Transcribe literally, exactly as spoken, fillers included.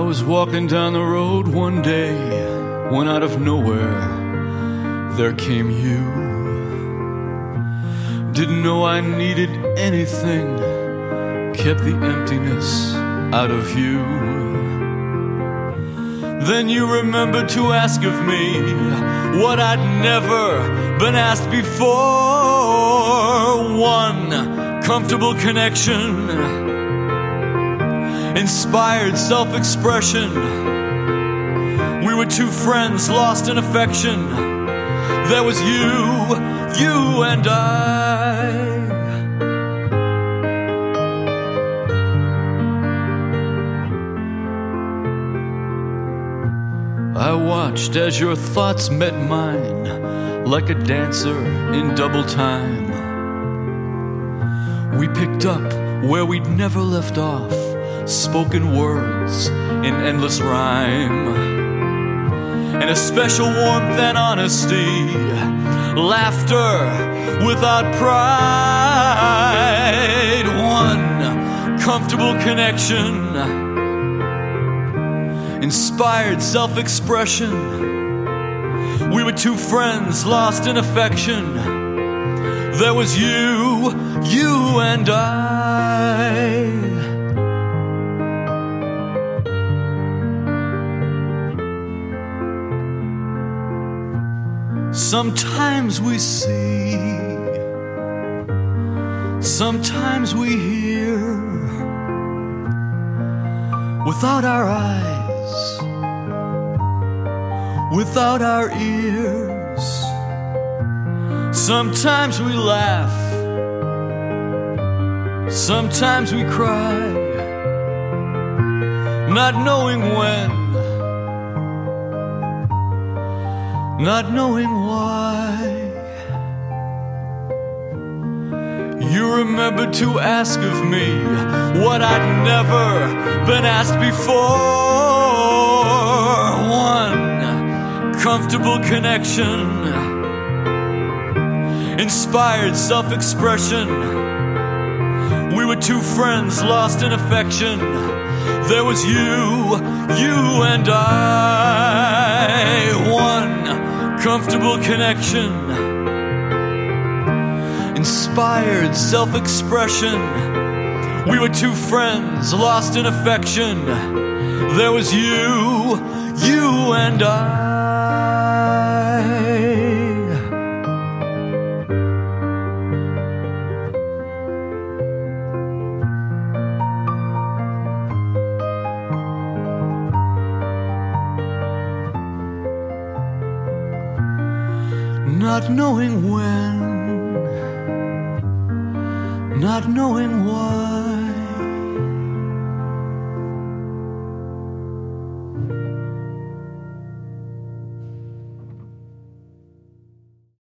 was walking down the road one day when out of nowhere there came you. Didn't know I needed anything, kept the emptiness out of you. Then you remembered to ask of me what I'd never been asked before. One comfortable connection, inspired self-expression. We were two friends lost in affection. There was you, you and I. I watched as your thoughts met mine, like a dancer in double time. We picked up where we'd never left off, spoken words in endless rhyme, and a special warmth and honesty, laughter without pride. One comfortable connection, inspired self-expression. We were two friends lost in affection. There was you, you and I. Sometimes we see, sometimes we hear, without our eyes, without our ears. Sometimes we laugh, sometimes we cry, not knowing when, not knowing why. You remembered to ask of me what I'd never been asked before. One comfortable connection, inspired self-expression. We were two friends lost in affection. There was you, you and I. One comfortable connection, inspired self-expression. We were two friends lost in affection. There was you, you and I. Not knowing when, not knowing why.